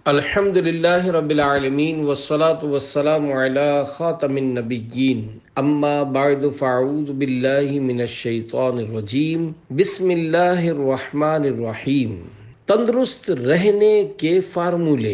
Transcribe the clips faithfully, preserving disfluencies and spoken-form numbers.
الحمد للہ رب العالمین والصلاة والسلام علی خاتم النبیین اما بعد فاعوذ باللہ من الشیطان الرجیم بسم اللہ الرحمن الرحیم۔ تندرست رہنے کے فارمولے۔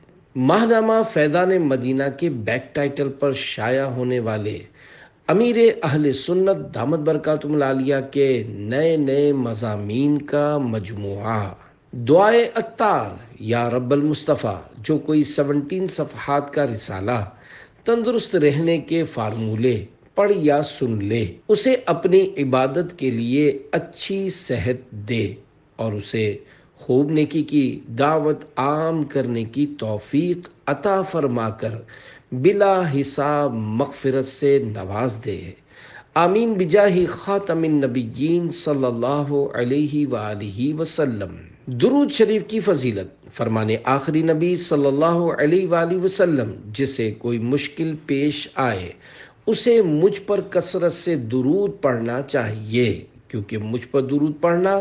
ماہنامہ فیضان مدینہ کے بیک ٹائٹل پر شائع ہونے والے امیر اہل سنت دامت برکاتہم العالیہ کے نئے نئے مضامین کا مجموعہ دعائے عطار یا رب المصطفیٰ، جو کوئی سیونٹین صفحات کا رسالہ تندرست رہنے کے فارمولے پڑھ یا سن لے، اسے اپنی عبادت کے لیے اچھی صحت دے اور اسے خوب نیکی کی دعوت عام کرنے کی توفیق عطا فرما کر بلا حساب مغفرت سے نواز دے۔ آمین بجاہ خاتم النبیین صلی اللہ علیہ وآلہ وسلم۔ درود شریف کی فضیلت۔ فرمانے آخری نبی صلی اللہ علیہ وآلہ وسلم، جسے کوئی مشکل پیش آئے اسے مجھ پر کثرت سے درود پڑھنا چاہیے، کیونکہ مجھ پر درود پڑھنا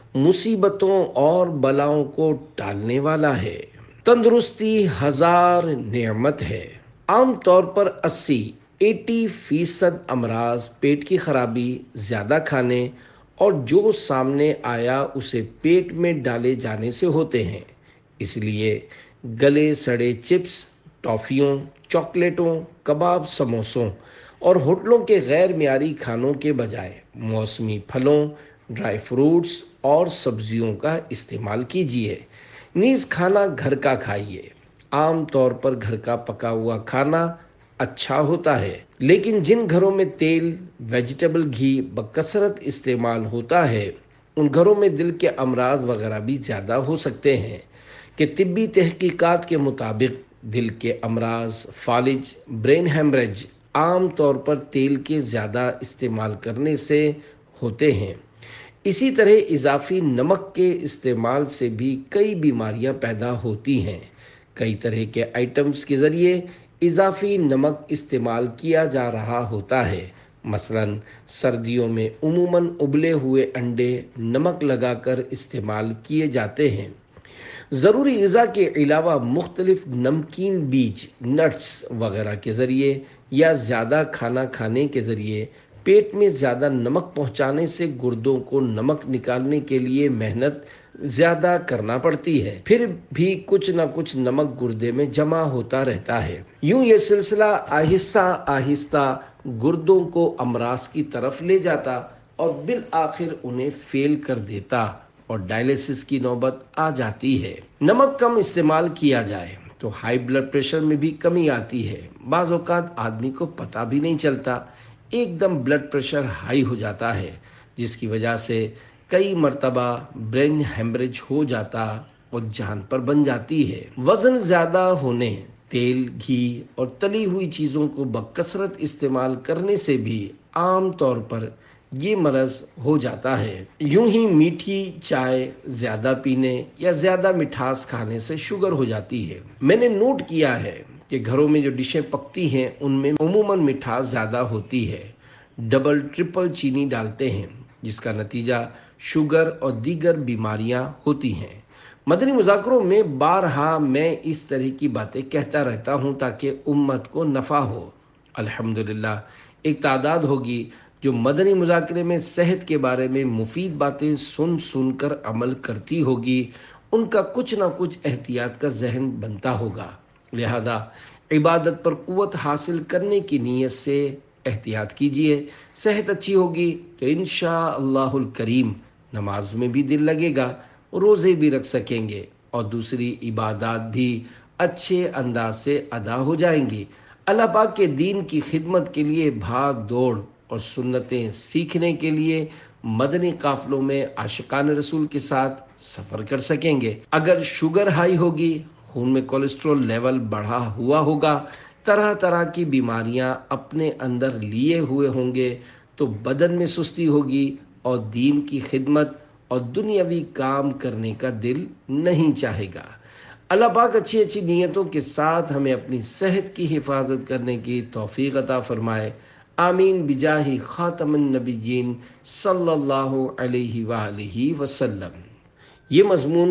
مصیبتوں اور بلاؤں کو ٹالنے والا ہے۔ تندرستی ہزار نعمت ہے۔ عام طور پر اسی ایٹی فیصد امراض پیٹ کی خرابی، زیادہ کھانے اور جو سامنے آیا اسے پیٹ میں ڈالے جانے سے ہوتے ہیں۔ اس لیے گلے سڑے چپس، ٹافیوں، چاکلیٹوں، کباب، سموسوں اور ہوٹلوں کے غیر معیاری کھانوں کے بجائے موسمی پھلوں، ڈرائی فروٹس اور سبزیوں کا استعمال کیجیے۔ نیز کھانا گھر کا کھائیے۔ عام طور پر گھر کا پکا ہوا کھانا اچھا ہوتا ہے، لیکن جن گھروں میں تیل، ویجیٹیبل گھی بکثرت استعمال ہوتا ہے، ان گھروں میں دل کے امراض وغیرہ بھی زیادہ ہو سکتے ہیں کہ طبی تحقیقات کے مطابق دل کے امراض، فالج، برین ہیمریج عام طور پر تیل کے زیادہ استعمال کرنے سے ہوتے ہیں۔ اسی طرح اضافی نمک کے استعمال سے بھی کئی بیماریاں پیدا ہوتی ہیں۔ کئی طرح کے آئٹمز کے ذریعے اضافی نمک استعمال کیا جا رہا ہوتا ہے۔ مثلاً سردیوں میں عموماً ابلے ہوئے انڈے نمک لگا کر استعمال کیے جاتے ہیں۔ ضروری غذا کے علاوہ مختلف نمکین بیج، نٹس وغیرہ کے ذریعے یا زیادہ کھانا کھانے کے ذریعے پیٹ میں زیادہ نمک پہنچانے سے گردوں کو نمک نکالنے کے لیے محنت زیادہ کرنا پڑتی ہے، پھر بھی کچھ نہ کچھ نمک گردے میں جمع ہوتا رہتا ہے۔ یوں یہ سلسلہ آہستہ آہستہ گردوں کو امراض کی طرف لے جاتا اور بالآخر انہیں فیل کر دیتا اور ڈائلیسس کی نوبت آ جاتی ہے۔ نمک کم استعمال کیا جائے تو ہائی بلڈ پریشر میں بھی کمی آتی ہے۔ بعض اوقات آدمی کو پتہ بھی نہیں چلتا، ایک دم بلڈ پریشر ہائی ہو جاتا ہے، جس کی وجہ سے کئی مرتبہ برین ہیمریج ہو جاتا اور جان پر بن جاتی ہے۔ وزن زیادہ ہونے، تیل، گھی اور تلی ہوئی چیزوں کو بکثرت استعمال کرنے سے بھی عام طور پر یہ مرض ہو جاتا ہے۔ یوں ہی میٹھی چائے زیادہ پینے یا زیادہ مٹھاس کھانے سے شوگر ہو جاتی ہے۔ میں نے نوٹ کیا ہے کہ گھروں میں جو ڈشیں پکتی ہیں ان میں عموماً مٹھاس زیادہ ہوتی ہے۔ ڈبل ٹرپل چینی ڈالتے ہیں، جس کا نتیجہ شوگر اور دیگر بیماریاں ہوتی ہیں۔ مدنی مذاکروں میں بارہا میں اس طرح کی باتیں کہتا رہتا ہوں تاکہ امت کو نفع ہو۔ الحمدللہ ایک تعداد ہوگی جو مدنی مذاکرے میں صحت کے بارے میں مفید باتیں سن سن کر عمل کرتی ہوگی، ان کا کچھ نہ کچھ احتیاط کا ذہن بنتا ہوگا۔ لہذا عبادت پر قوت حاصل کرنے کی نیت سے احتیاط کیجیے۔ صحت اچھی ہوگی تو انشاءاللہ الکریم نماز میں بھی دل لگے گا، روزے بھی رکھ سکیں گے اور دوسری عبادات بھی اچھے انداز سے ادا ہو جائیں گی۔ اللہ پاک کے دین کی خدمت کے لیے بھاگ دوڑ اور سنتیں سیکھنے کے لیے مدنی قافلوں میں عاشقان رسول کے ساتھ سفر کر سکیں گے۔ اگر شوگر ہائی ہوگی، خون میں کولیسٹرول لیول بڑھا ہوا ہوگا، طرح طرح کی بیماریاں اپنے اندر لیے ہوئے ہوں گے، تو بدن میں سستی ہوگی اور دین کی خدمت اور دنیاوی کام کرنے کا دل نہیں چاہے گا۔ اللہ پاک اچھی اچھی نیتوں کے ساتھ ہمیں اپنی صحت کی حفاظت کرنے کی توفیق عطا فرمائے۔ آمین بجاہ خاتم النبیین صلی اللہ علیہ وآلہ وسلم۔ یہ مضمون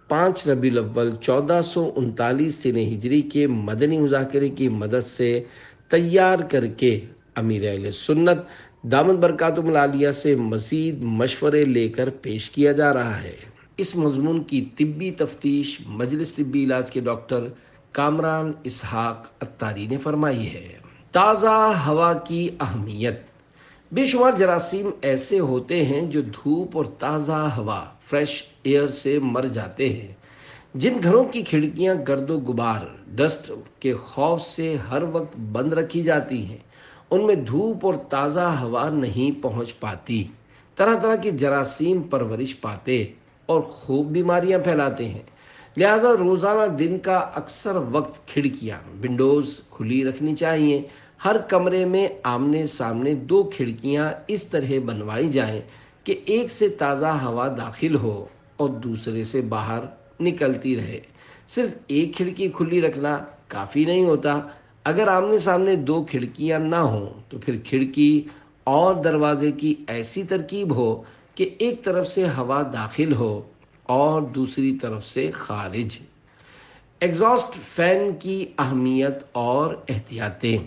پانچ ربیع الاول چودہ سو انتالیس سنہ ہجری کے مدنی مذاکرے کی مدد سے تیار کر کے امیر اہل سنت دامت برکاتہم العالیہ سے مزید مشورے لے کر پیش کیا جا رہا ہے۔ اس مضمون کی طبی تفتیش مجلس طبی علاج کے ڈاکٹر کامران اسحاق اتاری نے فرمائی ہے۔ تازہ ہوا کی اہمیت۔ بے شمار جراثیم ایسے ہوتے ہیں جو دھوپ اور تازہ ہوا فریش ایئر سے مر جاتے ہیں۔ جن گھروں کی کھڑکیاں گرد و غبار ڈسٹ کے خوف سے ہر وقت بند رکھی جاتی ہیں، ان میں دھوپ اور تازہ ہوا نہیں پہنچ پاتی۔ طرح طرح کی جراثیم پرورش پاتے اور خوب بیماریاں پھیلاتے ہیں۔ لہذا روزانہ دن کا اکثر وقت کھڑکیاں ونڈوز کھلی رکھنی چاہیے۔ ہر کمرے میں آمنے سامنے دو کھڑکیاں اس طرح بنوائی جائیں کہ ایک سے تازہ ہوا داخل ہو اور دوسرے سے باہر نکلتی رہے۔ صرف ایک کھڑکی کھلی رکھنا کافی نہیں ہوتا۔ اگر آمنے سامنے دو کھڑکیاں نہ ہوں تو پھر کھڑکی اور دروازے کی ایسی ترکیب ہو کہ ایک طرف سے ہوا داخل ہو اور دوسری طرف سے خارج۔ ایگزاسٹ فین کی اہمیت اور احتیاطیں۔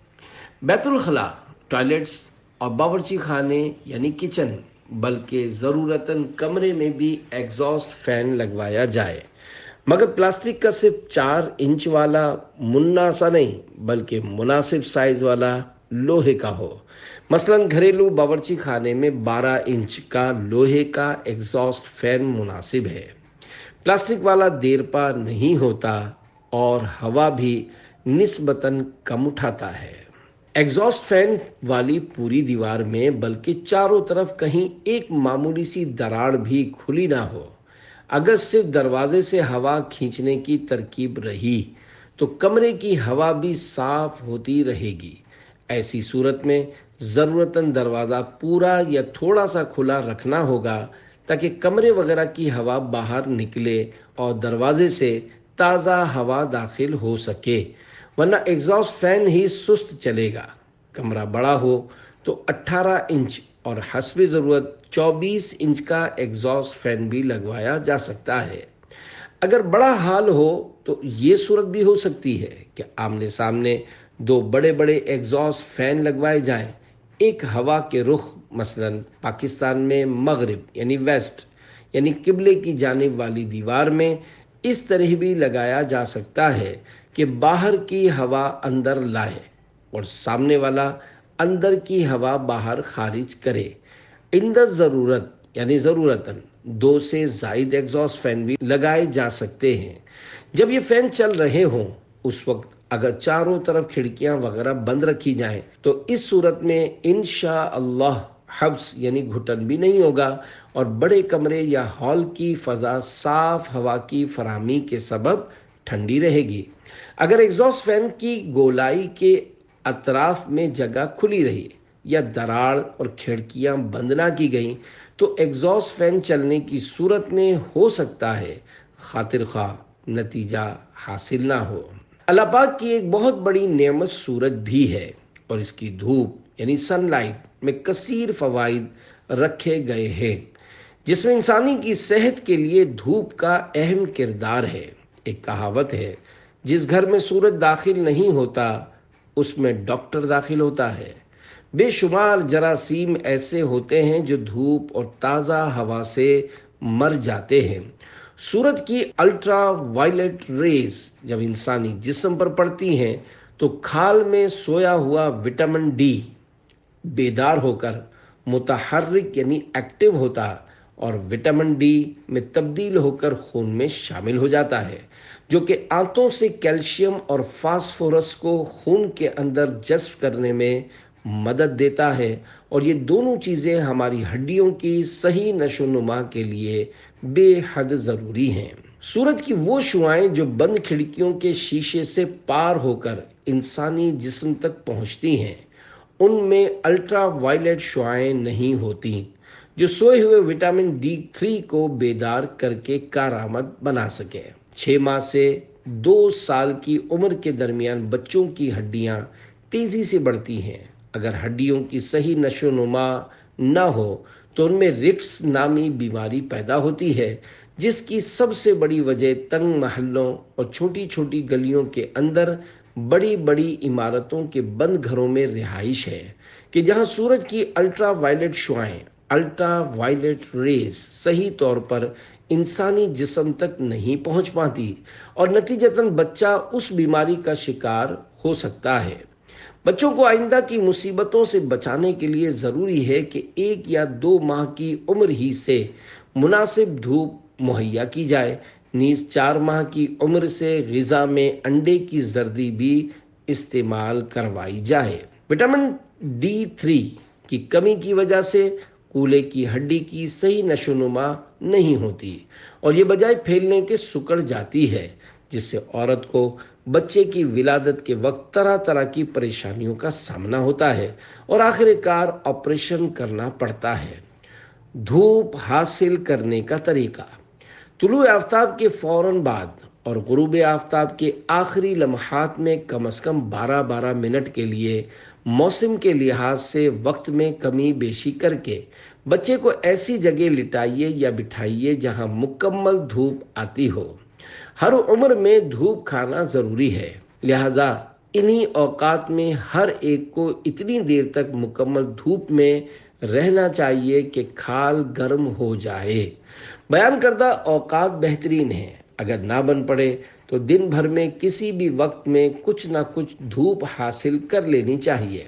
بیت الخلاء، ٹوائلٹس اور باورچی خانے یعنی کچن بلکہ ضرورتاً کمرے میں بھی ایگزاسٹ فین لگوایا جائے، مگر پلاسٹک کا صرف چار انچ والا منا سا نہیں بلکہ مناسب سائز والا لوہے کا ہو۔ مثلاً گھریلو باورچی خانے میں بارہ انچ کا لوہے کا ایگزاسٹ فین مناسب ہے۔ پلاسٹک والا دیر پا نہیں ہوتا اور ہوا بھی نسبتاً کم اٹھاتا ہے۔ ایگزاسٹ فین والی پوری دیوار میں بلکہ چاروں طرف کہیں ایک معمولی سی دراڑ بھی کھلی نہ ہو۔ اگر صرف دروازے سے ہوا کھینچنے کی ترکیب رہی تو کمرے کی ہوا بھی صاف ہوتی رہے گی۔ ایسی صورت میں ضرورتاً دروازہ پورا یا تھوڑا سا کھلا رکھنا ہوگا تاکہ کمرے وغیرہ کی ہوا باہر نکلے اور دروازے سے تازہ ہوا داخل ہو سکے، ورنہ ایگزاسٹ فین ہی سست چلے گا۔ کمرہ بڑا ہو تو اٹھارہ انچ اور حسب ضرورت چوبیس انچ کا ایگزاسٹ فین بھی لگوایا جا سکتا ہے۔ اگر بڑا ہال ہو تو یہ صورت بھی ہو سکتی ہے کہ آمنے سامنے دو بڑے بڑے ایگزاسٹ فین لگوائے جائیں۔ ایک ہوا کے رخ مثلاً پاکستان میں مغرب یعنی ویسٹ یعنی قبلے کی جانب والی دیوار میں اس طرح بھی لگایا جا سکتا ہے کہ باہر کی ہوا اندر لائے اور سامنے والا اندر کی ہوا باہر خارج کرے۔ عند ضرورت یعنی ضرورتاً دو سے زائد ایگزاسٹ فین بھی لگائے جا سکتے ہیں۔ جب یہ فین چل رہے ہوں اس وقت اگر چاروں طرف کھڑکیاں وغیرہ بند رکھی جائیں تو اس صورت میں انشاءاللہ حبس یعنی گھٹن بھی نہیں ہوگا اور بڑے کمرے یا ہال کی فضا صاف ہوا کی فراہمی کے سبب ٹھنڈی رہے گی۔ اگر ایگزاسٹ فین کی گولائی کے اطراف میں جگہ کھلی رہی یا دراڑ اور کھڑکیاں بند نہ کی گئیں تو ایگزاسٹ فین چلنے کی صورت میں ہو سکتا ہے خاطر خواہ نتیجہ حاصل نہ ہو۔ اللہ پاک کی ایک بہت بڑی نعمت سورج بھی ہے اور اس کی دھوپ یعنی سن لائٹ میں کثیر فوائد رکھے گئے ہیں، جس میں انسانی کی صحت کے لیے دھوپ کا اہم کردار ہے۔ ایک کہاوت ہے، جس گھر میں سورج داخل نہیں ہوتا اس میں ڈاکٹر داخل ہوتا ہے۔ بے شمار جراثیم ایسے ہوتے ہیں جو دھوپ اور تازہ ہوا سے مر جاتے ہیں۔ سورج کی الٹرا وائلٹ ریز جب انسانی جسم پر پڑتی ہیں تو کھال میں سویا ہوا وٹامن ڈی بیدار ہو کر متحرک یعنی ایکٹیو ہوتا اور وٹامن ڈی میں تبدیل ہو کر خون میں شامل ہو جاتا ہے، جو کہ آنتوں سے کیلشیم اور فاسفورس کو خون کے اندر جذب کرنے میں مدد دیتا ہے، اور یہ دونوں چیزیں ہماری ہڈیوں کی صحیح نشو و نما کے لیے بے حد ضروری ہیں۔ سورج کی وہ شعاعیں جو بند کھڑکیوں کے شیشے سے پار ہو کر انسانی جسم تک پہنچتی ہیں، ان میں الٹرا وائلٹ شعاعیں نہیں ہوتی جو سوئے ہوئے وٹامن ڈی تھری کو بیدار کر کے کارآمد بنا سکے۔ چھ ماہ سے دو سال کی عمر کے درمیان بچوں کی ہڈیاں تیزی سے بڑھتی ہیں۔ اگر ہڈیوں کی صحیح نشو و نما نہ ہو تو ان میں رکس نامی بیماری پیدا ہوتی ہے، جس کی سب سے بڑی وجہ تنگ محلوں اور چھوٹی چھوٹی گلیوں کے اندر بڑی بڑی عمارتوں کے بند گھروں میں رہائش ہے کہ جہاں سورج کی الٹرا وائلٹ شعاعیں الٹرا وائلٹ ریز صحیح طور پر انسانی جسم تک نہیں پہنچ پاتی اور نتیجتاً بچہ اس بیماری کا شکار ہو سکتا ہے۔ بچوں کو آئندہ کی مصیبتوں سے بچانے کے لیے ضروری ہے کہ ایک یا دو ماہ کی عمر ہی سے مناسب دھوپ مہیا کی جائے، نیز چار ماہ کی عمر سے غذا میں انڈے کی زردی بھی استعمال کروائی جائے۔ وٹامن ڈی تھری کی کمی کی وجہ سے کولے کی ہڈی کی صحیح نشو و نما نہیں ہوتی اور یہ بجائے پھیلنے کے سکڑ جاتی ہے، جس سے عورت کو بچے کی ولادت کے وقت طرح طرح کی پریشانیوں کا سامنا ہوتا ہے اور آخر کار آپریشن کرنا پڑتا ہے۔ دھوپ حاصل کرنے کا طریقہ: طلوع آفتاب کے فوراً بعد اور غروب آفتاب کے آخری لمحات میں کم از کم بارہ بارہ منٹ کے لیے موسم کے لحاظ سے وقت میں کمی بیشی کر کے بچے کو ایسی جگہ لٹائیے یا بٹھائیے جہاں مکمل دھوپ آتی ہو۔ ہر عمر میں دھوپ کھانا ضروری ہے، لہذا انہی اوقات میں ہر ایک کو اتنی دیر تک مکمل دھوپ میں رہنا چاہیے کہ کھال گرم ہو جائے۔ بیان کردہ اوقات بہترین ہیں، اگر نہ بن پڑے تو دن بھر میں کسی بھی وقت میں کچھ نہ کچھ دھوپ حاصل کر لینی چاہیے۔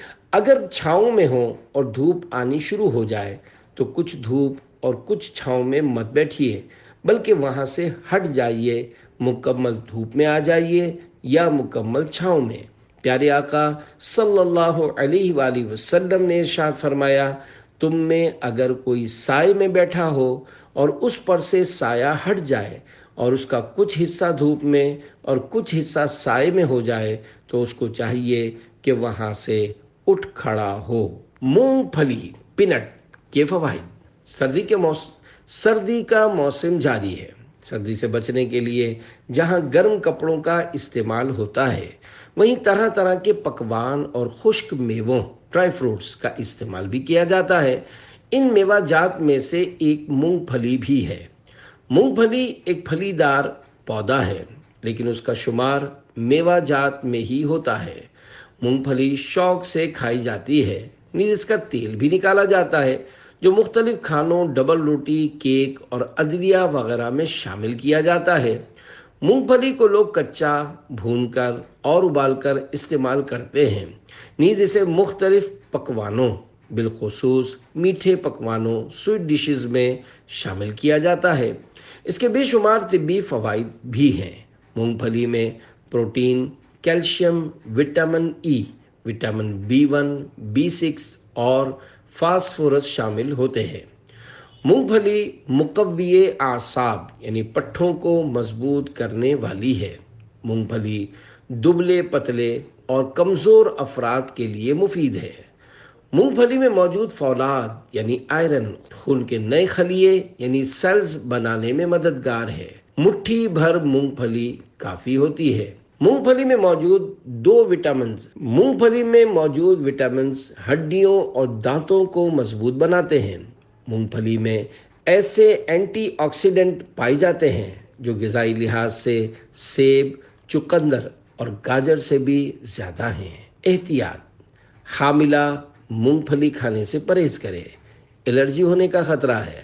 اگر چھاؤں میں ہو اور دھوپ آنی شروع ہو جائے تو کچھ دھوپ اور کچھ چھاؤں میں مت بیٹھیے، بلکہ وہاں سے ہٹ جائیے، مکمل دھوپ میں آ جائیے یا مکمل چھاؤں میں۔ پیارے آقا صلی اللہ علیہ وآلہ وسلم نے ارشاد فرمایا، تم میں اگر کوئی سائے میں بیٹھا ہو اور اس پر سے سایہ ہٹ جائے اور اس کا کچھ حصہ دھوپ میں اور کچھ حصہ سائے میں ہو جائے تو اس کو چاہیے کہ وہاں سے اٹھ کھڑا ہو۔ مونگ پھلی پینٹ کے فوائد: سردی کے موسم سردی کا موسم جاری ہے۔ سردی سے بچنے کے لیے جہاں گرم کپڑوں کا استعمال ہوتا ہے، وہیں طرح طرح کے پکوان اور خشک میووں ڈرائی فروٹس کا استعمال بھی کیا جاتا ہے۔ ان میوہ جات میں سے ایک مونگ پھلی بھی ہے۔ مونگ پھلی ایک پھلی دار پودا ہے، لیکن اس کا شمار میوہ جات میں ہی ہوتا ہے۔ مونگ پھلی شوق سے کھائی جاتی ہے، نیز اس کا تیل بھی نکالا جاتا ہے جو مختلف کھانوں، ڈبل روٹی، کیک اور ادویہ وغیرہ میں شامل کیا جاتا ہے۔ مونگ پھلی کو لوگ کچا، بھون کر اور ابال کر استعمال کرتے ہیں، نیز اسے مختلف پکوانوں بالخصوص میٹھے پکوانوں سویٹ ڈشز میں شامل کیا جاتا ہے۔ اس کے بے شمار طبی فوائد بھی ہیں۔ مونگ پھلی میں protein, calcium, vitamin E, vitamin B one, B six اور فاسفورس شامل ہوتے ہیں۔ مونگ پھلی مقوی اعصاب یعنی پٹھوں کو مضبوط کرنے والی ہے۔ مونگ پھلی دبلے پتلے اور کمزور افراد کے لیے مفید ہے۔ مونگ پھلی میں موجود فولاد یعنی آئرن خون کے نئے خلیے یعنی سیلز بنانے میں مددگار ہے۔ مٹھی بھر مونگ پھلی کافی ہوتی ہے۔ مونگ پھلی میں موجود دو وٹامنز مونگ پھلی میں موجود وٹامنز ہڈیوں اور دانتوں کو مضبوط بناتے ہیں۔ مونگ پھلی میں ایسے اینٹی آکسیڈنٹ پائے جاتے ہیں جو غذائی لحاظ سے سیب، چقندر اور گاجر سے بھی زیادہ ہیں۔ احتیاط: حاملہ مونگ پھلی کھانے سے پرہیز کرے، الرجی ہونے کا خطرہ ہے۔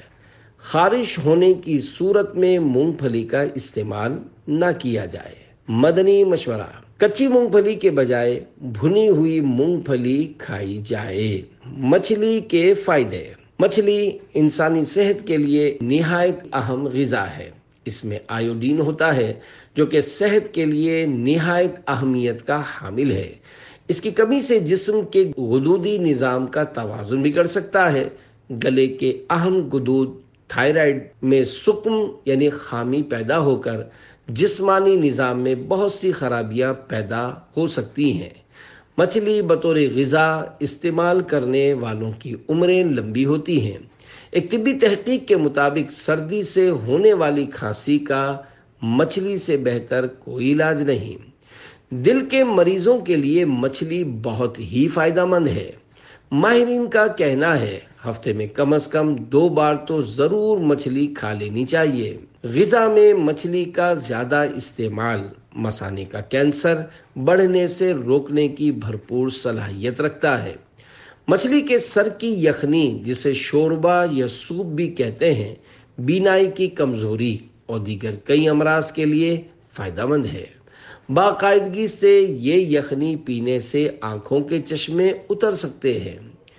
خارش ہونے کی صورت میں مونگ پھلی کا استعمال نہ کیا جائے۔ مدنی مشورہ: کچی مونگ پھلی کے بجائے بھنی ہوئی مونگ پھلی کھائی جائے۔ مچھلی کے فائدے: مچھلی انسانی صحت کے لیے نہایت اہم غذا ہے۔ اس میں آیوڈین ہوتا ہے جو کہ صحت کے لیے نہایت اہمیت کا حامل ہے۔ اس کی کمی سے جسم کے غدودی نظام کا توازن بگڑ سکتا ہے۔ گلے کے اہم غدود تھائرائیڈ میں سقم یعنی خامی پیدا ہو کر جسمانی نظام میں بہت سی خرابیاں پیدا ہو سکتی ہیں۔ مچھلی بطور غذا استعمال کرنے والوں کی عمریں لمبی ہوتی ہیں۔ ایک طبی تحقیق کے مطابق سردی سے ہونے والی کھانسی کا مچھلی سے بہتر کوئی علاج نہیں۔ دل کے مریضوں کے لیے مچھلی بہت ہی فائدہ مند ہے۔ ماہرین کا کہنا ہے ہفتے میں کم از کم دو بار تو ضرور مچھلی کھا لینی چاہیے۔ غذا میں مچھلی کا زیادہ استعمال مثانے کا کینسر بڑھنے سے روکنے کی بھرپور صلاحیت رکھتا ہے۔ مچھلی کے سر کی یخنی، جسے شوربہ یا سوپ بھی کہتے ہیں، بینائی کی کمزوری اور دیگر کئی امراض کے لیے فائدہ مند ہے۔ باقاعدگی سے یہ یخنی پینے سے آنکھوں کے چشمے اتر سکتے ہیں۔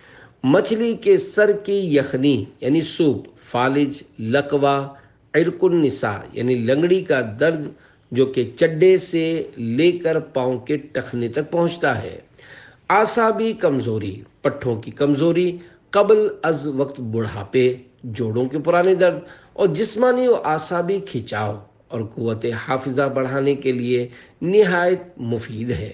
مچھلی کے سر کی یخنی یعنی سوپ فالج، لقوہ، عرق النساء یعنی لنگڑی کا درد جو کہ چڈے سے لے کر پاؤں کے ٹخنے تک پہنچتا ہے، اعصابی کمزوری، پٹھوں کی کمزوری قبل از وقت بڑھاپے، جوڑوں کے پرانے درد اور جسمانی و اعصابی کھچاؤ اور قوت حافظہ بڑھانے کے لیے نہایت مفید ہے۔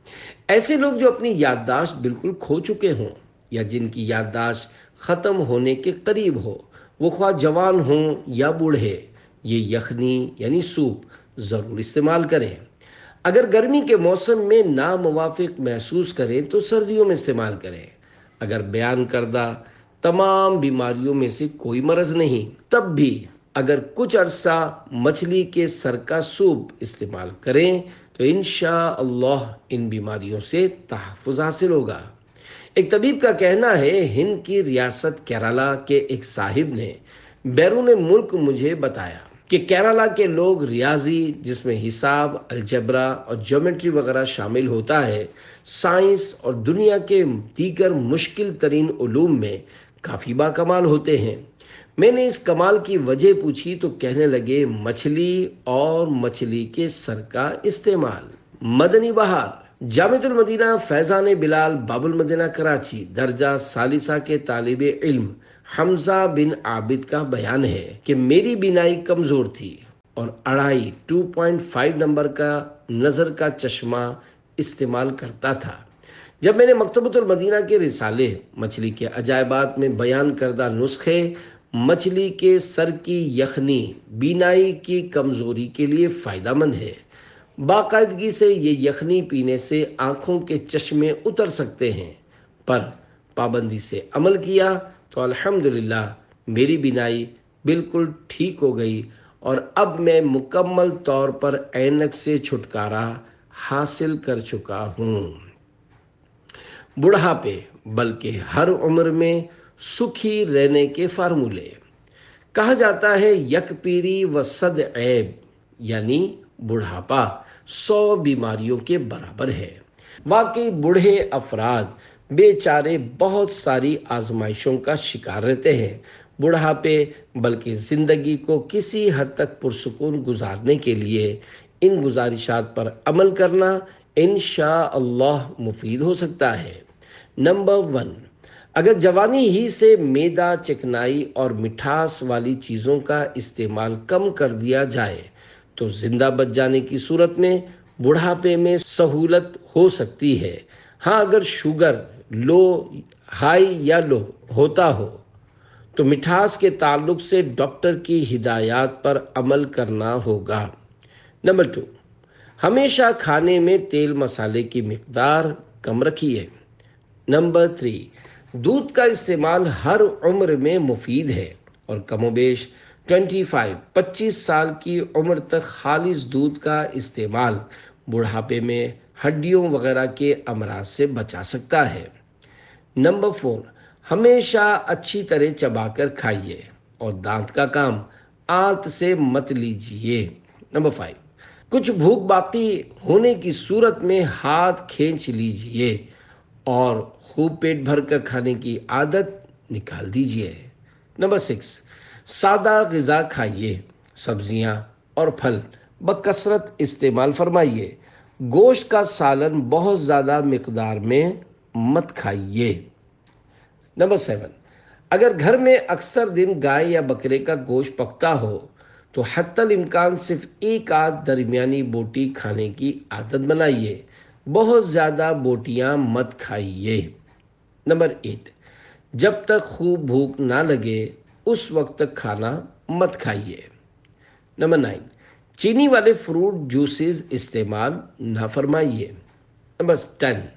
ایسے لوگ جو اپنی یادداشت بالکل کھو چکے ہوں یا جن کی یادداشت ختم ہونے کے قریب ہو، وہ خواہ جوان ہوں یا بوڑھے، یہ یخنی یعنی سوپ ضرور استعمال کریں۔ اگر گرمی کے موسم میں ناموافق محسوس کریں تو سردیوں میں استعمال کریں۔ اگر بیان کردہ تمام بیماریوں میں سے کوئی مرض نہیں، تب بھی اگر کچھ عرصہ مچھلی کے سر کا سوپ استعمال کریں تو انشاءاللہ ان بیماریوں سے تحفظ حاصل ہوگا۔ ایک طبیب کا کہنا ہے، ہند کی ریاست کیرالہ کے ایک صاحب نے بیرون ملک مجھے بتایا کہ کیرالہ کے لوگ ریاضی، جس میں حساب، الجبرا اور جیومیٹری وغیرہ شامل ہوتا ہے، سائنس اور دنیا کے دیگر مشکل ترین علوم میں کافی باکمال ہوتے ہیں۔ میں نے اس کمال کی وجہ پوچھی تو کہنے لگے مچھلی اور مچھلی کے سر کا استعمال۔ مدنی بہار جامعۃ المدینہ فیضان بلال باب المدینہ کراچی درجہ ثالثہ کے طالب علم حمزہ بن عابد کا بیان ہے کہ میری بینائی کمزور تھی اور اڑائی ٹو پوائنٹ فائیو نمبر کا نظر کا چشمہ استعمال کرتا تھا۔ جب میں نے مکتبۃ المدینہ کے رسالے مچھلی کے عجائبات میں بیان کردہ نسخے مچھلی کے سر کی یخنی بینائی کی کمزوری کے لیے فائدہ مند ہے، باقاعدگی سے یہ یخنی پینے سے آنکھوں کے چشمے اتر سکتے ہیں، پر پابندی سے عمل کیا تو الحمدللہ میری بینائی بالکل ٹھیک ہو گئی اور اب میں مکمل طور پر عینک سے چھٹکارا حاصل کر چکا ہوں۔ بڑھاپے بلکہ ہر عمر میں سکھی رہنے کے فارمولے۔ کہا جاتا ہے یک پیری و صد عیب، یعنی بڑھاپا سو بیماریوں کے برابر ہے۔ واقعی بوڑھے افراد بیچارے بہت ساری آزمائشوں کا شکار رہتے ہیں۔ بڑھاپے بلکہ زندگی کو کسی حد تک پرسکون گزارنے کے لیے ان گزارشات پر عمل کرنا انشاءاللہ مفید ہو سکتا ہے۔ نمبر ون، اگر جوانی ہی سے میدا، چکنائی اور مٹھاس والی چیزوں کا استعمال کم کر دیا جائے تو زندہ بچ جانے کی صورت میں بڑھاپے میں سہولت ہو سکتی ہے۔ ہاں، اگر شوگر لو، ہائی یا لو ہوتا ہو تو مٹھاس کے تعلق سے ڈاکٹر کی ہدایات پر عمل کرنا ہوگا۔ نمبر ٹو، ہمیشہ کھانے میں تیل مسالے کی مقدار کم رکھیے۔ نمبر تھری، دودھ کا استعمال ہر عمر میں مفید ہے اور کم و بیش پچیس سال کی عمر تک خالص دودھ کا استعمال بڑھاپے میں ہڈیوں وغیرہ کے امراض سے بچا سکتا ہے۔ نمبر فور، ہمیشہ اچھی طرح چبا کر کھائیے اور دانت کا کام آنت سے مت لیجیے۔ نمبر فائیو، کچھ بھوک باقی ہونے کی صورت میں ہاتھ کھینچ لیجیے اور خوب پیٹ بھر کر کھانے کی عادت نکال دیجیے۔ نمبر سکس، سادہ غذا کھائیے، سبزیاں اور پھل بکثرت استعمال فرمائیے، گوشت کا سالن بہت زیادہ مقدار میں مت کھائیے۔ نمبر سیون، اگر گھر میں اکثر دن گائے یا بکرے کا گوشت پکتا ہو تو حتی الامکان صرف ایک آدھ درمیانی بوٹی کھانے کی عادت بنائیے، بہت زیادہ بوٹیاں مت کھائیے۔ نمبر ایٹ، جب تک خوب بھوک نہ لگے اس وقت تک کھانا مت کھائیے۔ نمبر نائن، چینی والے فروٹ جوسز استعمال نہ فرمائیے۔ نمبر ٹین،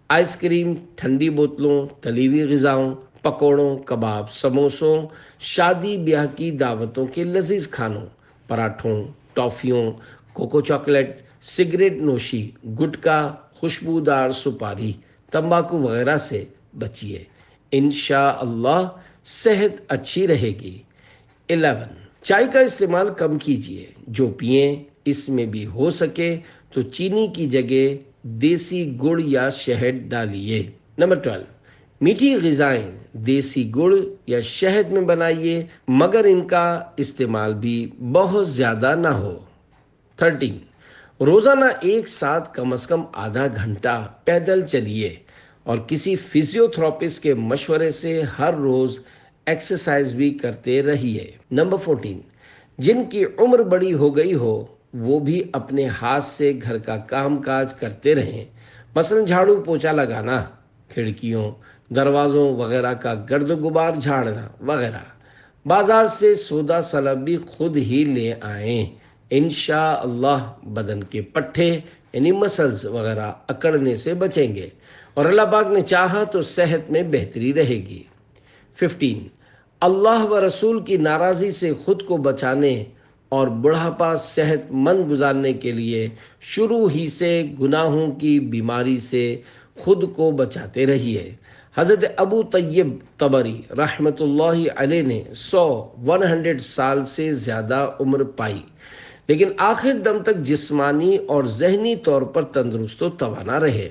آئس کریم، ٹھنڈی بوتلوں، تلی ہوئی غذاؤں، پکوڑوں، کباب، سموسوں، شادی بیاہ کی دعوتوں کے لذیذ کھانوں، پراٹھوں، ٹافیوں، کوکو چاکلیٹ، سگریٹ نوشی، گٹکا، خوشبودار سپاری، تمباکو وغیرہ سے بچیے۔ انشاءاللہ صحت اچھی رہے گی۔ الیون، چائے کا استعمال کم کیجیے، جو پئیں اس میں بھی ہو سکے تو چینی کی جگہ دیسی گڑ یا شہد ڈالیے۔ نمبر ٹویلو، میٹھی غذائیں دیسی گڑ یا شہد میں بنائیے، مگر ان کا استعمال بھی بہت زیادہ نہ ہو۔ تھرٹین، روزانہ ایک ساتھ کم از کم آدھا گھنٹہ پیدل چلیے اور کسی فزیو تھراپسٹ کے مشورے سے ہر روز ایکسرسائز بھی کرتے رہیے۔ نمبر فورٹین، جن کی عمر بڑی ہو گئی ہو وہ بھی اپنے ہاتھ سے گھر کا کام کاج کرتے رہیں، مثلا جھاڑو پوچھا لگانا، کھڑکیوں، دروازوں وغیرہ کا گرد و غبار جھاڑنا وغیرہ۔ بازار سے سودا سلب بھی خود ہی لے آئیں، انشاءاللہ بدن کے پٹھے یعنی مسلز وغیرہ اکڑنے سے بچیں گے اور اللہ پاک نے چاہا تو صحت میں بہتری رہے گی۔ ففٹین، اللہ و رسول کی ناراضی سے خود کو بچانے اور بڑھاپا صحت مند گزارنے کے لیے شروع ہی سے گناہوں کی بیماری سے خود کو بچاتے رہیے۔ حضرت ابو طیب طبری رحمۃ اللہ علیہ نے سو ون ہنڈریڈ سال سے زیادہ عمر پائی، لیکن آخر دم تک جسمانی اور ذہنی طور پر تندرست و توانا رہے۔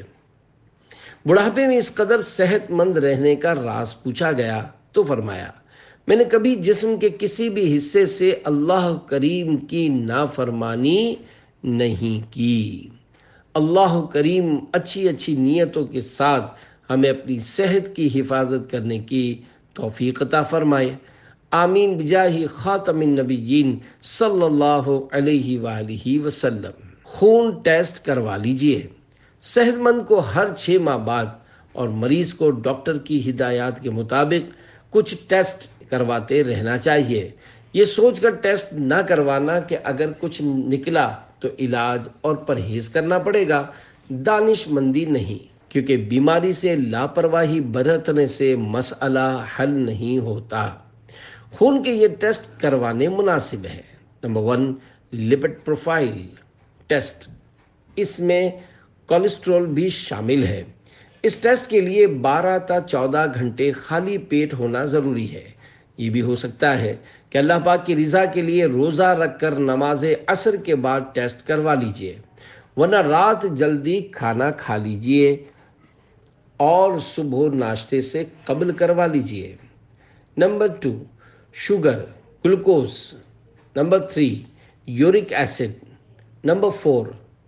بڑھاپے میں اس قدر صحت مند رہنے کا راز پوچھا گیا تو فرمایا، میں نے کبھی جسم کے کسی بھی حصے سے اللہ کریم کی نافرمانی نہیں کی۔ اللہ کریم اچھی اچھی نیتوں کے ساتھ ہمیں اپنی صحت کی حفاظت کرنے کی توفیق عطا فرمائے۔ آمین بجاہ خاتم النبیین صلی اللہ علیہ وآلہ وسلم۔ خون ٹیسٹ کروا لیجئے۔ صحت مند کو ہر چھ ماہ بعد اور مریض کو ڈاکٹر کی ہدایات کے مطابق کچھ ٹیسٹ کرواتے رہنا چاہیے۔ یہ سوچ کر ٹیسٹ نہ کروانا کہ اگر کچھ نکلا تو علاج اور پرہیز کرنا پڑے گا، دانش مندی نہیں، کیونکہ بیماری سے لاپرواہی برتنے سے مسئلہ حل نہیں ہوتا۔ خون کے یہ ٹیسٹ کروانے مناسب ہے۔ Number one, lipid profile test, اس میں کولیسٹرول بھی شامل ہے۔ اس ٹیسٹ کے لیے بارہ تا چودہ گھنٹے خالی پیٹ ہونا ضروری ہے۔ یہ بھی ہو سکتا ہے کہ اللہ پاک کی رضا کے لیے روزہ رکھ کر نماز عصر کے بعد ٹیسٹ کروا لیجئے، ورنہ رات جلدی کھانا کھا لیجئے اور صبح ناشتے سے قبل کروا لیجئے۔ Number two, sugar, glucose. Number three, uric acid. Number four,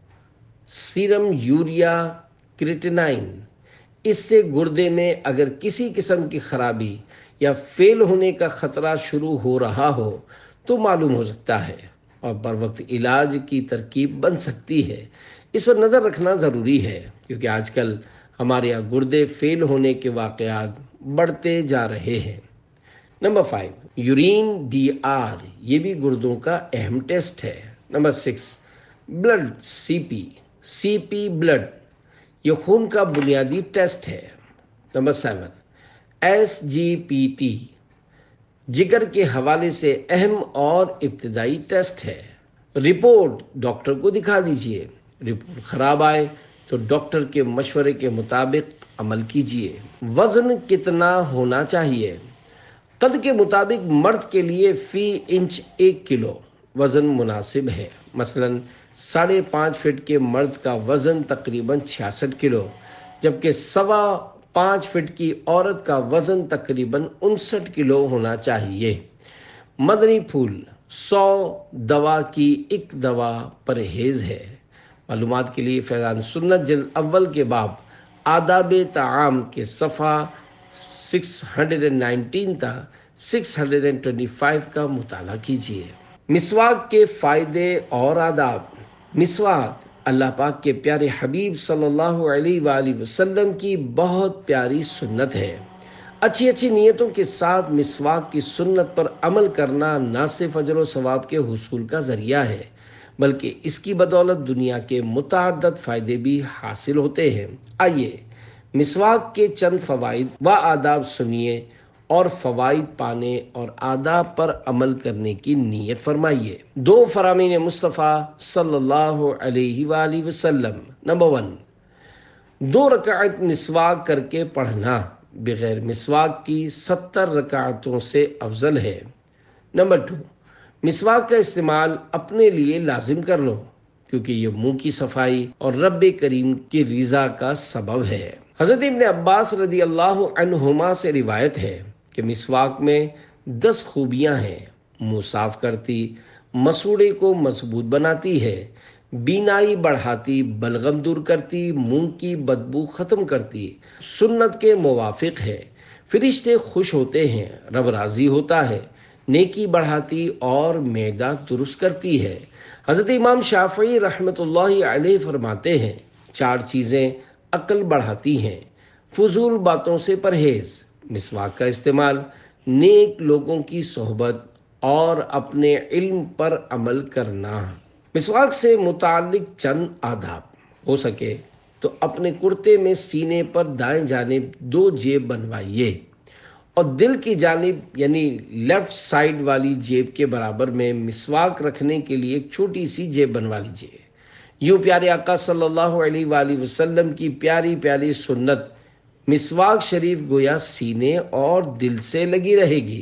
serum urea creatinine. اس سے گردے میں اگر کسی قسم کی خرابی یا فیل ہونے کا خطرہ شروع ہو رہا ہو تو معلوم ہو سکتا ہے اور بر وقت علاج کی ترکیب بن سکتی ہے۔ اس پر نظر رکھنا ضروری ہے کیونکہ آج کل ہمارے یہاں گردے فیل ہونے کے واقعات بڑھتے جا رہے ہیں۔ Number five, urine D R, یہ بھی گردوں کا اہم ٹیسٹ ہے۔ Number six, blood C P, C P blood, یہ خون کا بنیادی ٹیسٹ ہے۔ Number seven, S G P T, جگر کے حوالے سے اہم اور ابتدائی ٹیسٹ ہے۔ رپورٹ ڈاکٹر کو دکھا دیجیے، رپورٹ خراب آئے تو ڈاکٹر کے مشورے کے مطابق عمل کیجیے۔ وزن کتنا ہونا چاہیے؟ قد کے مطابق مرد کے لیے فی انچ ایک کلو وزن مناسب ہے۔ مثلا ساڑھے پانچ فٹ کے مرد کا وزن تقریباً چھیاسٹھ کلو، جبکہ سوا پانچ فٹ کی عورت کا وزن تقریباً انسٹھ کلو ہونا چاہیے۔ مدنی پھول، سو دوا کی ایک دوا پرہیز ہے۔ معلومات کے لیے فیضان سنت جلد اول کے باب آداب طعام کے صفحہ چھ سو انیس تا چھ سو پچیس کا مطالعہ کیجیے۔ مسواک کے فائدے اور آداب۔ مسواک اللہ پاک کے پیارے حبیب صلی اللہ علیہ وآلہ وسلم کی بہت پیاری سنت ہے۔ اچھی اچھی نیتوں کے ساتھ مسواک کی سنت پر عمل کرنا نہ صرف اجر و ثواب کے حصول کا ذریعہ ہے بلکہ اس کی بدولت دنیا کے متعدد فائدے بھی حاصل ہوتے ہیں۔ آئیے مسواک کے چند فوائد و آداب سنیے اور فوائد پانے اور آداب پر عمل کرنے کی نیت فرمائیے۔ دو فرامین مصطفیٰ صلی اللہ علیہ وآلہ وسلم۔ نمبر ون، دو رکعت مسواک کر کے پڑھنا بغیر مسواک کی ستر رکعتوں سے افضل ہے۔ نمبر ٹو، مسواک کا استعمال اپنے لیے لازم کر لو کیونکہ یہ منہ کی صفائی اور رب کریم کی رضا کا سبب ہے۔ حضرت ابن عباس رضی اللہ عنہما سے روایت ہے کہ مسواک میں دس خوبیاں ہیں۔ منہ صاف کرتی، مسوڑے کو مضبوط بناتی ہے، بینائی بڑھاتی، بلغم دور کرتی، منہ کی بدبو ختم کرتی، سنت کے موافق ہے، فرشتے خوش ہوتے ہیں، رب راضی ہوتا ہے، نیکی بڑھاتی اور معدہ درست کرتی ہے۔ حضرت امام شافعی رحمۃ اللہ علیہ فرماتے ہیں چار چیزیں عقل بڑھاتی ہیں: فضول باتوں سے پرہیز، مسواک کا استعمال، نیک لوگوں کی صحبت اور اپنے علم پر عمل کرنا۔ مسواک سے متعلق چند آداب۔ ہو سکے تو اپنے کرتے میں سینے پر دائیں جانب دو جیب بنوائیے اور دل کی جانب یعنی لیفٹ سائیڈ والی جیب کے برابر میں مسواک رکھنے کے لیے ایک چھوٹی سی جیب بنوا لیجیے۔ یوں پیارے آقا صلی اللہ علیہ وآلہ وسلم کی پیاری پیاری سنت مسواک شریف گویا سینے اور دل سے لگی رہے گی۔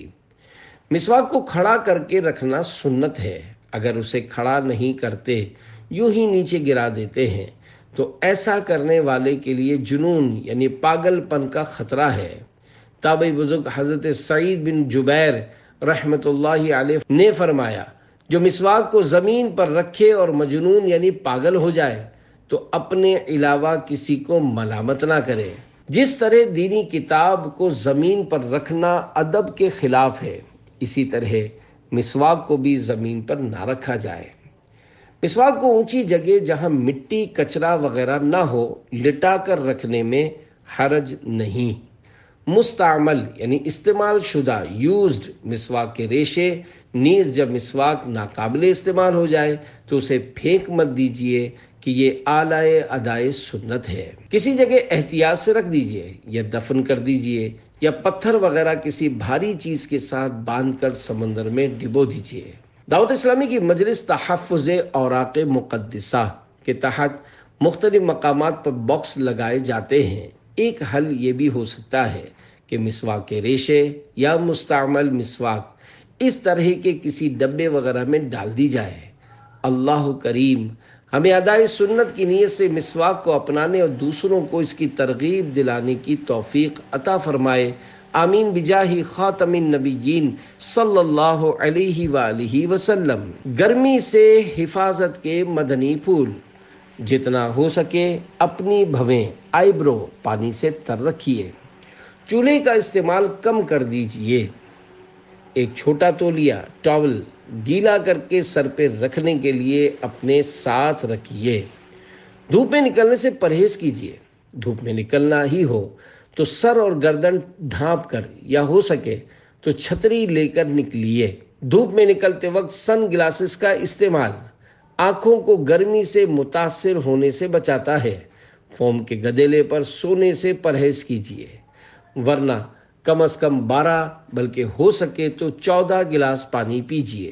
مسواک کو کھڑا کر کے رکھنا سنت ہے۔ اگر اسے کھڑا نہیں کرتے، یوں ہی نیچے گرا دیتے ہیں تو ایسا کرنے والے کے لیے جنون یعنی پاگل پن کا خطرہ ہے۔ تابعی بزرگ حضرت سعید بن جبیر رحمۃ اللہ علیہ نے فرمایا، جو مسواک کو زمین پر رکھے اور مجنون یعنی پاگل ہو جائے تو اپنے علاوہ کسی کو ملامت نہ کرے۔ جس طرح دینی کتاب کو زمین پر رکھنا ادب کے خلاف ہے، اسی طرح مسواک کو بھی زمین پر نہ رکھا جائے۔ مسواک کو اونچی جگہ جہاں مٹی کچرا وغیرہ نہ ہو لٹا کر رکھنے میں حرج نہیں۔ مستعمل یعنی استعمال شدہ یوزڈ مسواک کے ریشے نیز جب مسواک ناقابل استعمال ہو جائے تو اسے پھینک مت دیجیے کہ یہ اعلی ادائے سنت ہے۔ کسی جگہ احتیاط سے رکھ دیجیے یا دفن کر دیجیے یا پتھر وغیرہ کسی بھاری چیز کے ساتھ باندھ کر سمندر میں ڈبو دیجیے۔ دعوت اسلامی کی مجلس تحفظ اوراق مقدسہ کے تحت مختلف مقامات پر باکس لگائے جاتے ہیں۔ ایک حل یہ بھی ہو سکتا ہے کہ مسواک کے ریشے یا مستعمل مسواک اس طرح کے کسی ڈبے وغیرہ میں ڈال دی جائے۔ اللہ کریم ہمیں ادائے سنت کی نیت سے مسواک کو اپنانے اور دوسروں کو اس کی ترغیب دلانے کی توفیق عطا فرمائے۔ آمین بجاہ خاتم النبیین صلی اللہ علیہ وآلہ وسلم۔ گرمی سے حفاظت کے مدنی پھول، جتنا ہو سکے اپنی بھویں آئی برو پانی سے تر رکھیے۔ چولہے کا استعمال کم کر دیجیے۔ ایک چھوٹا تولیہ ٹاول گیلا کر کے سر پہ رکھنے کے لیے اپنے ساتھ رکھیے۔ دھوپ میں نکلنے سے پرہیز کیجیے۔ دھوپ میں نکلنا ہی ہو تو سر اور گردن ڈھانپ کر یا ہو سکے تو چھتری لے کر نکلیے۔ دھوپ میں نکلتے وقت سن گلاسز کا استعمال آنکھوں کو گرمی سے متاثر ہونے سے بچاتا ہے۔ فوم کے گدیلے پر سونے سے پرہیز کیجیے، ورنہ کم از کم بارہ بلکہ ہو سکے تو چودہ گلاس پانی پیجیے۔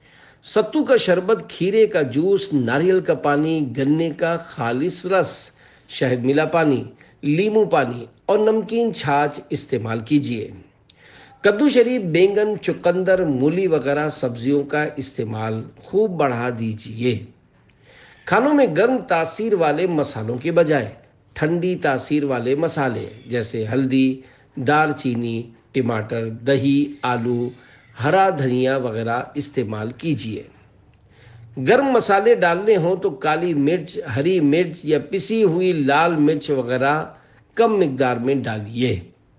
ستو کا شربت، کھیرے کا جوس، ناریل کا پانی، گنے کا خالص رس، شہد ملا پانی، لیمو پانی اور نمکین چھاچھ استعمال کیجیے۔ کدو شریف، بینگن، چقندر، مولی وغیرہ سبزیوں کا استعمال خوب بڑھا دیجیے۔ کھانوں میں گرم تاثیر والے مسالوں کے بجائے ٹھنڈی تاثیر والے مسالے جیسے ہلدی، دار چینی، ٹماٹر، دہی، آلو، ہرا دھنیا وغیرہ استعمال کیجیے۔ گرم مسالے ڈالنے ہوں تو کالی مرچ، ہری مرچ یا پسی ہوئی لال مرچ وغیرہ کم مقدار میں ڈالیے۔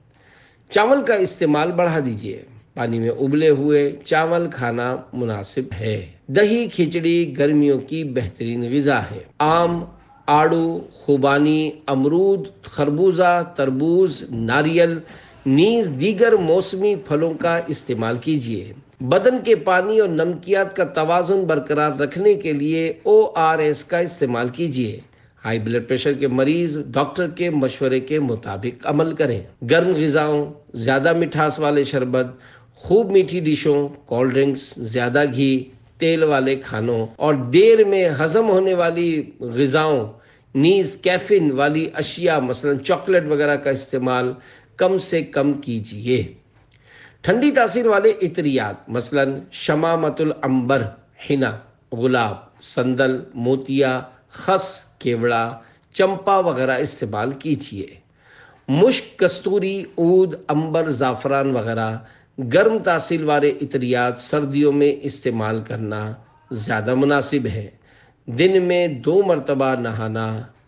چاول کا استعمال بڑھا دیجیے۔ پانی میں ابلے ہوئے چاول کھانا مناسب ہے۔ دہی، کھچڑی گرمیوں کی بہترین غذا ہے۔ آم، آڑو، خوبانی، امرود، خربوزہ، تربوز، ناریل نیز دیگر موسمی پھلوں کا استعمال کیجیے۔ بدن کے پانی اور نمکیات کا توازن برقرار رکھنے کے لیے او آر ایس کا استعمال کیجیے۔ ہائی بلڈ پریشر کے مریض ڈاکٹر کے مشورے کے مطابق عمل کریں۔ گرم غذاؤں، زیادہ مٹھاس والے شربت، خوب میٹھی ڈشوں، کولڈ ڈرنکس، زیادہ گھی، تیل والے کھانوں اور دیر میں ہضم ہونے والی غذاؤں نیز کیفین والی اشیاء مثلا چاکلیٹ وغیرہ کا استعمال کم سے کم کیجیے۔ ٹھنڈی تاثیر والے عطریات مثلا شمامت العنبر، حنا، گلاب، سندل، موتیا، خس، کیوڑا، چمپا وغیرہ استعمال کیجیے۔ مشک، کستوری، عود، عنبر، زعفران وغیرہ گرم تاثیر والے عطریات سردیوں میں استعمال کرنا زیادہ مناسب ہے۔ دن میں دو مرتبہ نہانا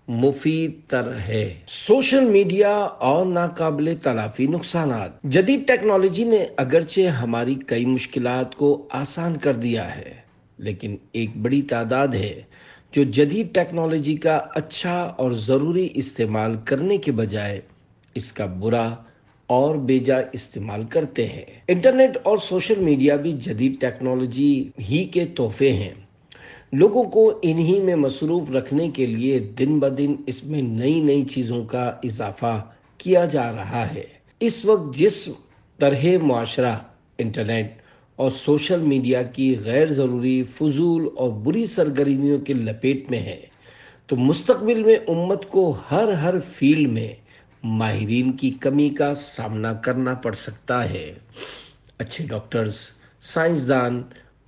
مفید تر ہے۔ سوشل میڈیا اور ناقابل تلافی نقصانات۔ جدید ٹیکنالوجی نے اگرچہ ہماری کئی مشکلات کو آسان کر دیا ہے، لیکن ایک بڑی تعداد ہے جو جدید ٹیکنالوجی کا اچھا اور ضروری استعمال کرنے کے بجائے اس کا برا اور بیجا استعمال کرتے ہیں۔ انٹرنیٹ اور سوشل میڈیا بھی جدید ٹیکنالوجی ہی کے تحفے ہیں۔ لوگوں کو انہی میں مصروف رکھنے کے لیے دن بدن اس میں نئی نئی چیزوں کا اضافہ کیا جا رہا ہے۔ اس وقت جس طرح معاشرہ انٹرنیٹ اور سوشل میڈیا کی غیر ضروری، فضول اور بری سرگرمیوں کی لپیٹ میں ہے، تو مستقبل میں امت کو ہر ہر فیلڈ میں ماہرین کی کمی کا سامنا کرنا پڑ سکتا ہے۔ اچھے ڈاکٹرز، سائنسدان،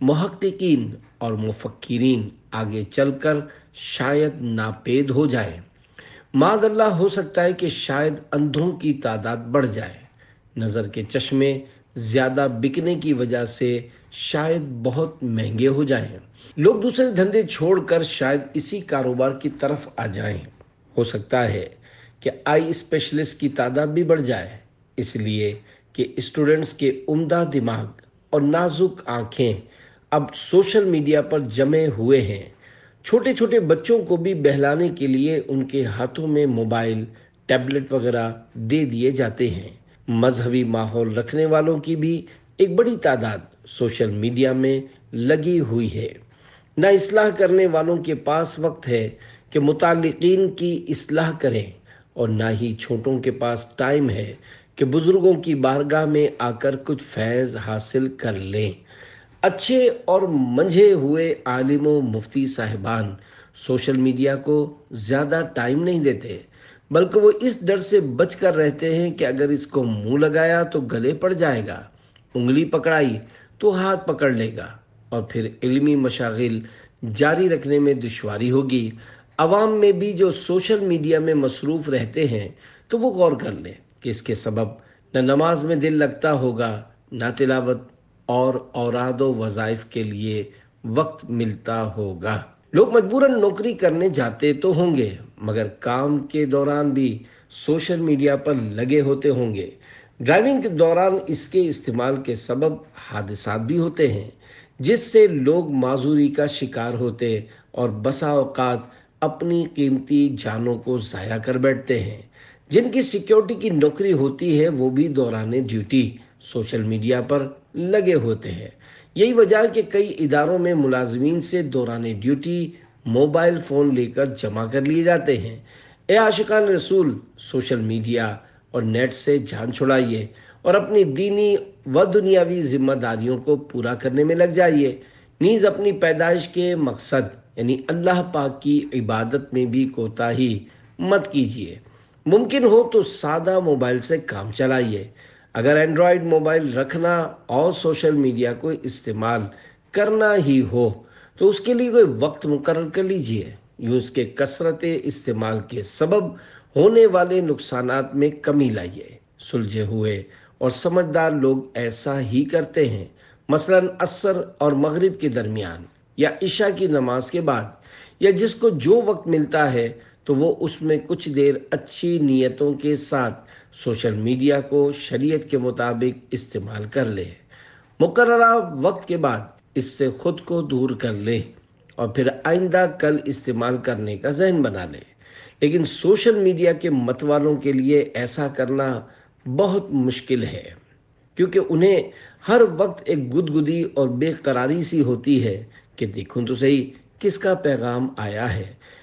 محققین اور مفکرین آگے چل کر شاید ناپید ہو جائیں۔ معاذ اللہ ہو سکتا ہے کہ شاید اندھوں کی تعداد بڑھ جائے۔ نظر کے چشمے زیادہ بکنے کی وجہ سے شاید بہت مہنگے ہو جائیں۔ لوگ دوسرے دھندے چھوڑ کر شاید اسی کاروبار کی طرف آ جائیں۔ ہو سکتا ہے کہ آئی اسپیشلسٹ کی تعداد بھی بڑھ جائے، اس لیے کہ اسٹوڈنٹس کے عمدہ دماغ اور نازک آنکھیں اب سوشل میڈیا پر جمے ہوئے ہیں۔ چھوٹے چھوٹے بچوں کو بھی بہلانے کے لیے ان کے ہاتھوں میں موبائل، ٹیبلٹ وغیرہ دے دیے جاتے ہیں۔ مذہبی ماحول رکھنے والوں کی بھی ایک بڑی تعداد سوشل میڈیا میں لگی ہوئی ہے۔ نہ اصلاح کرنے والوں کے پاس وقت ہے کہ متعلقین کی اصلاح کریں، اور نہ ہی چھوٹوں کے پاس ٹائم ہے کہ بزرگوں کی بارگاہ میں آ کر کچھ فیض حاصل کر لیں۔ اچھے اور منجھے ہوئے عالم و مفتی صاحبان سوشل میڈیا کو زیادہ ٹائم نہیں دیتے، بلکہ وہ اس ڈر سے بچ کر رہتے ہیں کہ اگر اس کو منہ لگایا تو گلے پڑ جائے گا، انگلی پکڑائی تو ہاتھ پکڑ لے گا، اور پھر علمی مشاغل جاری رکھنے میں دشواری ہوگی۔ عوام میں بھی جو سوشل میڈیا میں مصروف رہتے ہیں تو وہ غور کر لیں کہ اس کے سبب نہ نماز میں دل لگتا ہوگا، نہ تلاوت اور اوراد و وظائف کے لیے وقت ملتا ہوگا۔ لوگ مجبوراً نوکری کرنے جاتے تو ہوں گے، مگر کام کے دوران بھی سوشل میڈیا پر لگے ہوتے ہوں گے۔ ڈرائیونگ کے دوران اس کے استعمال کے سبب حادثات بھی ہوتے ہیں، جس سے لوگ معذوری کا شکار ہوتے اور بسا اوقات اپنی قیمتی جانوں کو ضائع کر بیٹھتے ہیں۔ جن کی سیکیورٹی کی نوکری ہوتی ہے وہ بھی دوران ڈیوٹی سوشل میڈیا پر لگے ہوتے ہیں۔ یہی وجہ ہے کہ کئی اداروں میں ملازمین سے دوران ڈیوٹی موبائل فون لے کر جمع کر لیے جاتے ہیں۔ اے عاشقان رسول، سوشل میڈیا اور نیٹ سے جان چھڑائیے اور اپنی دینی و دنیاوی ذمہ داریوں کو پورا کرنے میں لگ جائیے۔ نیز اپنی پیدائش کے مقصد یعنی اللہ پاک کی عبادت میں بھی کوتاہی مت کیجیے۔ ممکن ہو تو سادہ موبائل سے کام چلائیے۔ اگر اینڈرائیڈ موبائل رکھنا اور سوشل میڈیا کو استعمال کرنا ہی ہو تو اس کے لیے کوئی وقت مقرر کر لیجیے۔ یوں اس کے کثرت استعمال کے سبب ہونے والے نقصانات میں کمی لائیے۔ سلجھے ہوئے اور سمجھدار لوگ ایسا ہی کرتے ہیں۔ مثلاً عصر اور مغرب کے درمیان، یا عشاء کی نماز کے بعد، یا جس کو جو وقت ملتا ہے تو وہ اس میں کچھ دیر اچھی نیتوں کے ساتھ سوشل میڈیا کو شریعت کے مطابق استعمال کر لے۔ مقررہ وقت کے بعد اس سے خود کو دور کر لے اور پھر آئندہ کل استعمال کرنے کا ذہن بنا لے۔ لیکن سوشل میڈیا کے مت والوں کے لیے ایسا کرنا بہت مشکل ہے، کیونکہ انہیں ہر وقت ایک گدگدی اور بے قراری سی ہوتی ہے کہ دیکھوں تو صحیح کس کا پیغام آیا ہے۔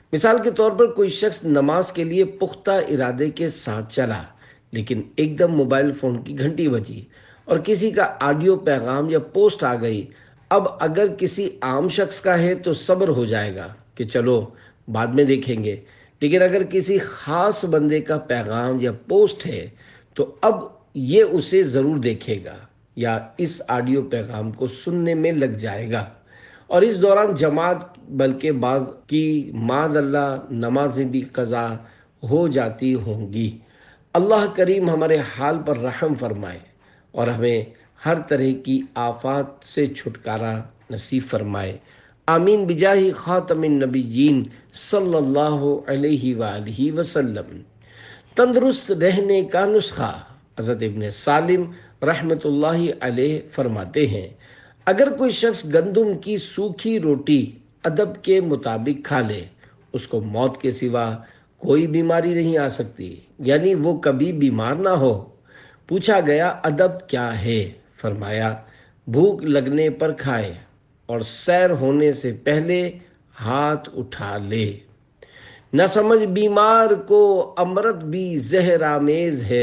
مثال کے طور پر کوئی شخص نماز کے لیے پختہ ارادے کے ساتھ چلا، لیکن ایک دم موبائل فون کی گھنٹی بجی اور کسی کا آڈیو پیغام یا پوسٹ آ گئی۔ اب اگر کسی عام شخص کا ہے تو صبر ہو جائے گا کہ چلو بعد میں دیکھیں گے، لیکن اگر کسی خاص بندے کا پیغام یا پوسٹ ہے تو اب یہ اسے ضرور دیکھے گا یا اس آڈیو پیغام کو سننے میں لگ جائے گا، اور اس دوران جماعت بلکہ بعض کی معاذ اللہ نمازیں بھی قضا ہو جاتی ہوں گی۔ اللہ کریم ہمارے حال پر رحم فرمائے اور ہمیں ہر طرح کی آفات سے چھٹکارا نصیب فرمائے، آمین بجاہ خاتم النبیین صلی اللہ علیہ وآلہ وسلم۔ تندرست رہنے کا نسخہ حضرت ابن سالم رحمۃ اللہ علیہ فرماتے ہیں، اگر کوئی شخص گندم کی سوکھی روٹی ادب کے مطابق کھا لے، اس کو موت کے سوا کوئی بیماری نہیں آ سکتی، یعنی وہ کبھی بیمار نہ ہو۔ پوچھا گیا ادب کیا ہے؟ فرمایا بھوک لگنے پر کھائے اور سیر ہونے سے پہلے ہاتھ اٹھا لے۔ نہ سمجھ بیمار کو امرت بھی زہر آمیز ہے،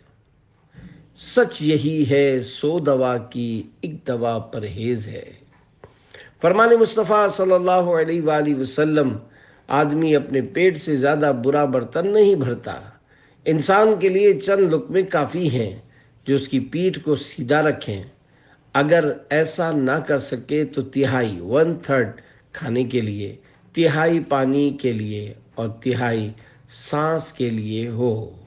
سچ یہی ہے سو دوا کی ایک دوا پرہیز ہے۔ فرمان مصطفیٰ صلی اللہ علیہ وآلہ وسلم، آدمی اپنے پیٹ سے زیادہ برا برتن نہیں بھرتا۔ انسان کے لیے چند لقمے کافی ہیں جو اس کی پیٹھ کو سیدھا رکھیں۔ اگر ایسا نہ کر سکے تو تہائی ون تھرڈ کھانے کے لیے، تہائی پانی کے لیے اور تہائی سانس کے لیے ہو۔